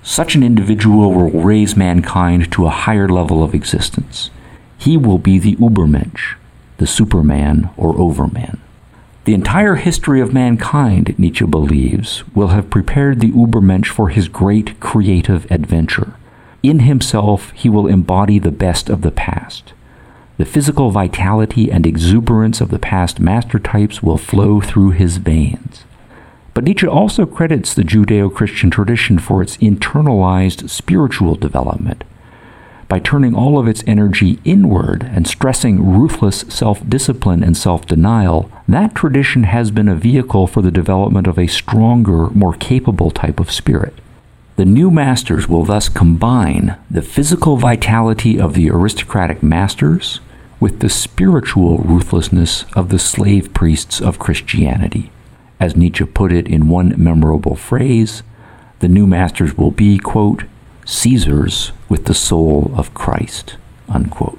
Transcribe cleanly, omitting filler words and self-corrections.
Such an individual will raise mankind to a higher level of existence. He will be the Übermensch, the Superman or Overman. The entire history of mankind, Nietzsche believes, will have prepared the Übermensch for his great creative adventure. In himself, he will embody the best of the past. The physical vitality and exuberance of the past master types will flow through his veins. But Nietzsche also credits the Judeo-Christian tradition for its internalized spiritual development. By turning all of its energy inward and stressing ruthless self-discipline and self-denial, that tradition has been a vehicle for the development of a stronger, more capable type of spirit. The new masters will thus combine the physical vitality of the aristocratic masters with the spiritual ruthlessness of the slave priests of Christianity. As Nietzsche put it in one memorable phrase, the new masters will be, quote, Caesars with the soul of Christ, unquote.